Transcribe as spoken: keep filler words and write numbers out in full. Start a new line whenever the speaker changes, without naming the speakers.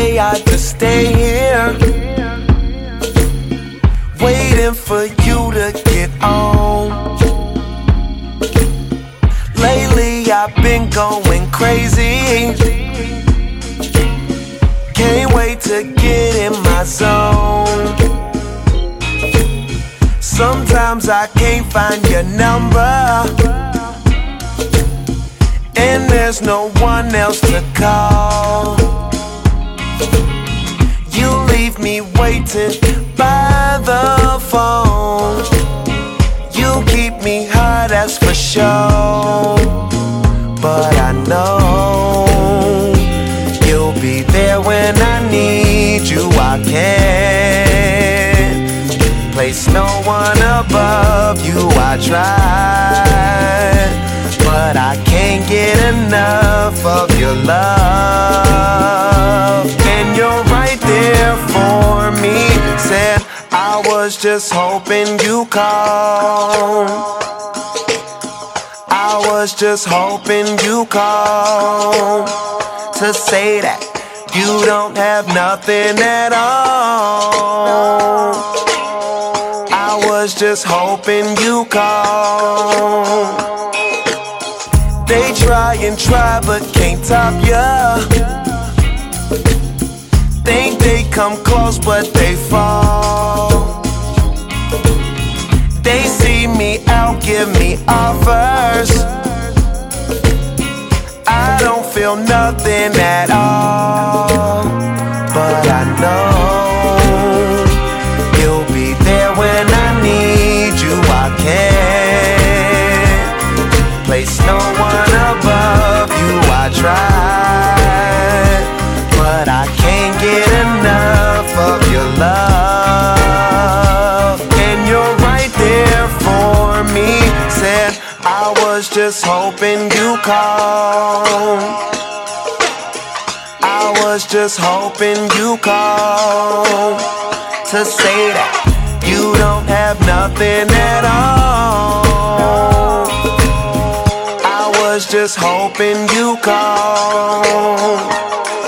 say I'd just stay here, waiting for you to get on. Lately I've been going crazy, can't wait to get in my zone. Sometimes I can't find your number, and there's no one else to call. You leave me waiting by the phone. You keep me high, that's for sure. But I know you'll be there when I need you. I can't place no one above you. I tried, but I can't get enough of your love. And you're right there for me. Said I was just hoping you call. I was just hoping you call to say that you don't have nothing at all. I was just hoping you call. They try and try but can't top ya. Think they come close but they fall. They see me out, give me offers. I don't feel nothing at all. But I know you'll be there when I need you. I can't place no one above you. I tried, but I can't get enough of your love. And you're right there for me. Said I was just hoping you call. I was just hoping you call to say that you don't have nothing at all. I was just hoping you call.